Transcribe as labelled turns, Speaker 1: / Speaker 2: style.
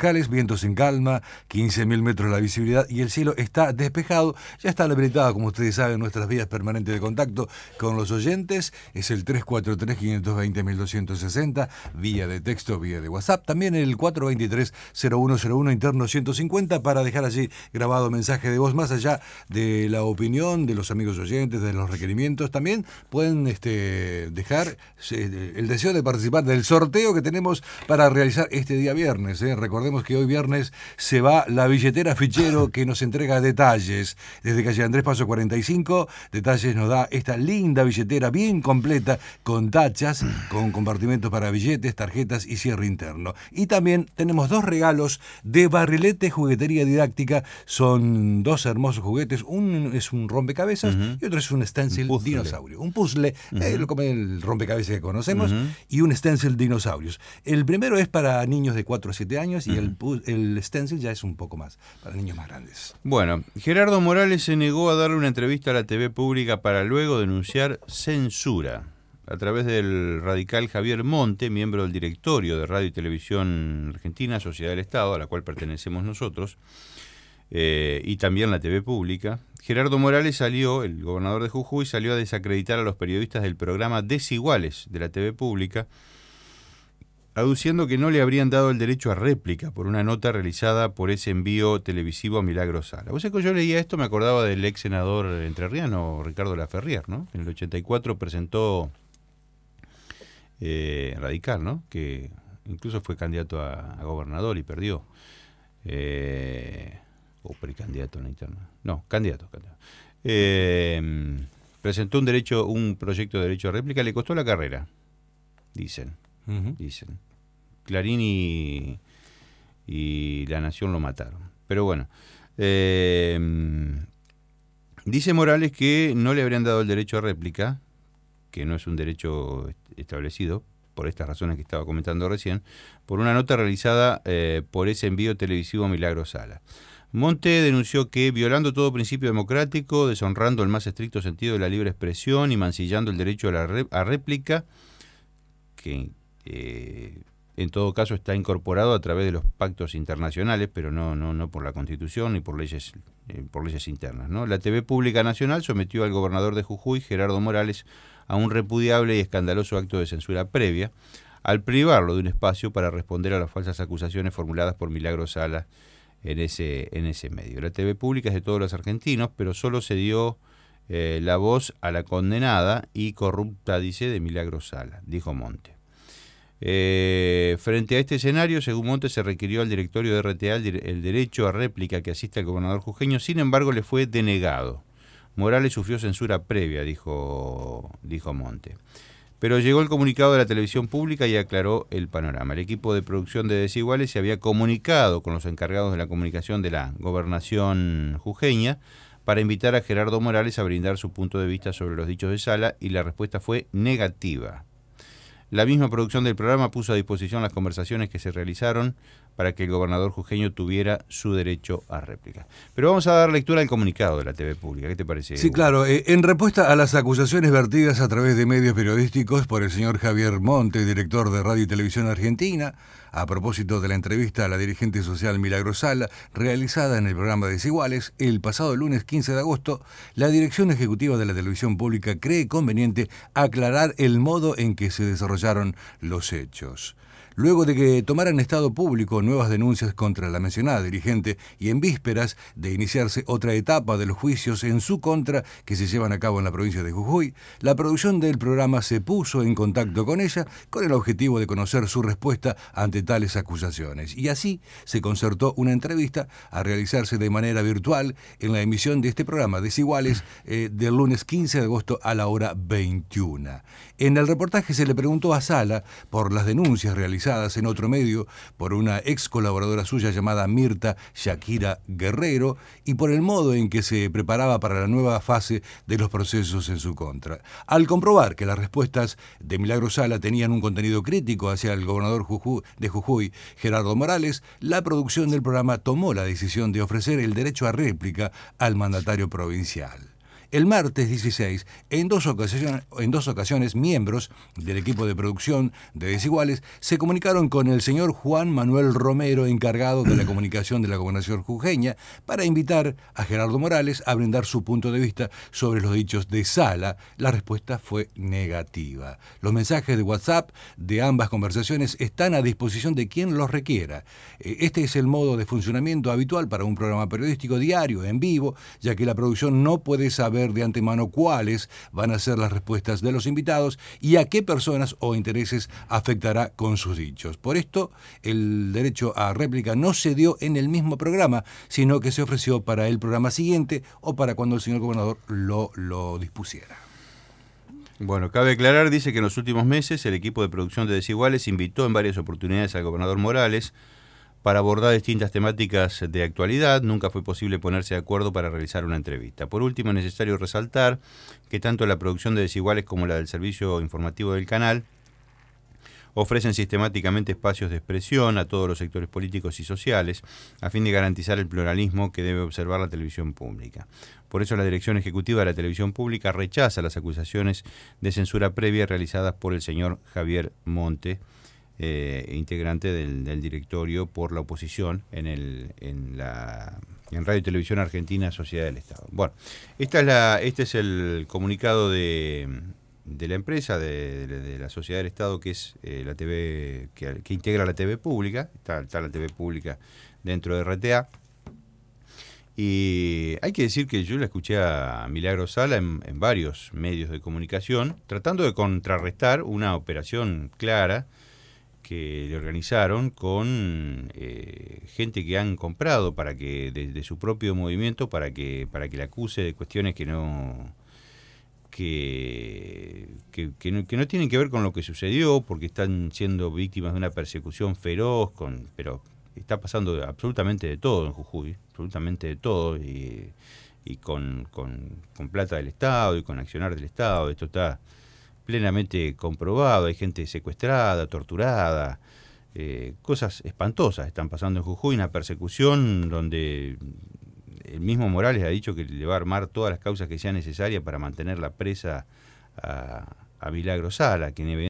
Speaker 1: borrascales, vientos en calma, 15.000 metros la visibilidad y el cielo está despejado. Ya está habilitado, como ustedes saben, nuestras vías permanentes de contacto con los oyentes. Es el 343-520-1260, vía de texto, vía de WhatsApp. También el 423-0101 interno 150 para dejar allí grabado mensaje de voz, más allá de la opinión de los amigos oyentes, de los requerimientos. También pueden dejar el deseo de participar del sorteo que tenemos para realizar este día viernes. Recordemos que hoy viernes se va la billetera Fichero, que nos entrega detalles desde calle Andrés Paso 45. Detalles nos da esta linda billetera bien completa con tachas, con compartimentos para billetes, tarjetas y cierre interno. Y también tenemos 2 regalos de Barrilete Juguetería Didáctica. Son 2 hermosos juguetes. Uno es un rompecabezas y otro es un stencil dinosaurio. Un puzzle, como el rompecabezas que conocemos, y un stencil dinosaurios. El primero es para niños de 4 a 7 años y el stencil ya es un poco más para niños más grandes.
Speaker 2: Bueno, Gerardo Morales se negó a darle una entrevista a la TV pública para luego denunciar censura. A través del radical Javier Monte, miembro del directorio de Radio y Televisión Argentina, Sociedad del Estado, a la cual pertenecemos nosotros, y también la TV pública, Gerardo Morales el gobernador de Jujuy, salió a desacreditar a los periodistas del programa Desiguales de la TV pública, aduciendo que no le habrían dado el derecho a réplica por una nota realizada por ese envío televisivo a Milagro Sala. Vos sabés que yo leía esto, me acordaba del ex senador entrerriano Ricardo Laferrière, ¿no? En el 84 presentó radical, ¿no? Que incluso fue candidato a gobernador y perdió. O precandidato en la interna. No, candidato. Presentó un proyecto de derecho a réplica, le costó la carrera, dicen. Clarín y La Nación lo mataron. Pero bueno, dice Morales que no le habrían dado el derecho a réplica, que no es un derecho establecido, por estas razones que estaba comentando recién, por una nota realizada por ese envío televisivo a Milagro Sala. Monte denunció que, violando todo principio democrático, deshonrando el más estricto sentido de la libre expresión y mancillando el derecho a réplica, que en todo caso está incorporado a través de los pactos internacionales, pero no por la Constitución ni por leyes internas, ¿no? La TV Pública Nacional sometió al gobernador de Jujuy, Gerardo Morales, a un repudiable y escandaloso acto de censura previa, al privarlo de un espacio para responder a las falsas acusaciones formuladas por Milagro Sala en ese medio. La TV Pública es de todos los argentinos, pero solo se dio la voz a la condenada y corrupta, dice, de Milagro Sala, dijo Monte. Frente a este escenario, según Monte, se requirió al directorio de RTA el derecho a réplica que asiste al gobernador jujeño, sin embargo le fue denegado. Morales sufrió censura previa, dijo Monte. Pero llegó el comunicado de la televisión pública y aclaró el panorama. El equipo de producción de Desiguales se había comunicado con los encargados de la comunicación de la gobernación jujeña para invitar a Gerardo Morales a brindar su punto de vista sobre los dichos de Sala, y la respuesta fue negativa. La misma producción del programa puso a disposición las conversaciones que se realizaron para que el gobernador jujeño tuviera su derecho a réplica. Pero vamos a dar lectura al comunicado de la TV pública. ¿Qué te parece?
Speaker 1: Sí, claro. En respuesta a las acusaciones vertidas a través de medios periodísticos por el señor Javier Monte, director de Radio y Televisión Argentina, a propósito de la entrevista a la dirigente social Milagro Sala, realizada en el programa Desiguales, el pasado lunes 15 de agosto, la Dirección Ejecutiva de la Televisión Pública cree conveniente aclarar el modo en que se desarrollaron los hechos. Luego de que tomaran estado público nuevas denuncias contra la mencionada dirigente y en vísperas de iniciarse otra etapa de los juicios en su contra que se llevan a cabo en la provincia de Jujuy, la producción del programa se puso en contacto con ella con el objetivo de conocer su respuesta ante tales acusaciones. Y así se concertó una entrevista a realizarse de manera virtual en la emisión de este programa Desiguales del lunes 15 de agosto a la hora 21. En el reportaje se le preguntó a Sala por las denuncias realizadas en otro medio por una ex colaboradora suya llamada Mirta Shakira Guerrero y por el modo en que se preparaba para la nueva fase de los procesos en su contra. Al comprobar que las respuestas de Milagro Sala tenían un contenido crítico hacia el gobernador de Jujuy, Gerardo Morales, la producción del programa tomó la decisión de ofrecer el derecho a réplica al mandatario provincial. El martes 16, en dos ocasiones, miembros del equipo de producción de Desiguales se comunicaron con el señor Juan Manuel Romero, encargado de la comunicación de la Gobernación jujeña, para invitar a Gerardo Morales a brindar su punto de vista sobre los dichos de Sala. La respuesta fue negativa. Los mensajes de WhatsApp de ambas conversaciones están a disposición de quien los requiera. Este es el modo de funcionamiento habitual para un programa periodístico diario, en vivo, ya que la producción no puede saber de antemano cuáles van a ser las respuestas de los invitados y a qué personas o intereses afectará con sus dichos. Por esto, el derecho a réplica no se dio en el mismo programa, sino que se ofreció para el programa siguiente o para cuando el señor gobernador lo dispusiera.
Speaker 2: Bueno, cabe aclarar, dice que en los últimos meses el equipo de producción de Desiguales invitó en varias oportunidades al gobernador Morales para abordar distintas temáticas de actualidad. Nunca fue posible ponerse de acuerdo para realizar una entrevista. Por último, es necesario resaltar que tanto la producción de Desiguales como la del servicio informativo del canal ofrecen sistemáticamente espacios de expresión a todos los sectores políticos y sociales, a fin de garantizar el pluralismo que debe observar la televisión pública. Por eso la Dirección Ejecutiva de la Televisión Pública rechaza las acusaciones de censura previa realizadas por el señor Javier Monte, integrante del directorio por la oposición en Radio y Televisión Argentina, Sociedad del Estado. Bueno, este es el comunicado de la empresa, de la Sociedad del Estado, que es la TV, que integra la TV pública. Está la TV pública dentro de RTA. Y hay que decir que yo la escuché a Milagro Sala en varios medios de comunicación, tratando de contrarrestar una operación clara que le organizaron con gente que han comprado para que de su propio movimiento para que le acuse de cuestiones que no tienen que ver con lo que sucedió, porque están siendo víctimas de una persecución feroz, pero está pasando absolutamente de todo en Jujuy, absolutamente de todo, y con plata del Estado y con accionar del Estado. Esto está plenamente comprobado. Hay gente secuestrada, torturada, cosas espantosas están pasando en Jujuy, una persecución donde el mismo Morales ha dicho que le va a armar todas las causas que sean necesarias para mantener la presa a Milagro Sala, quien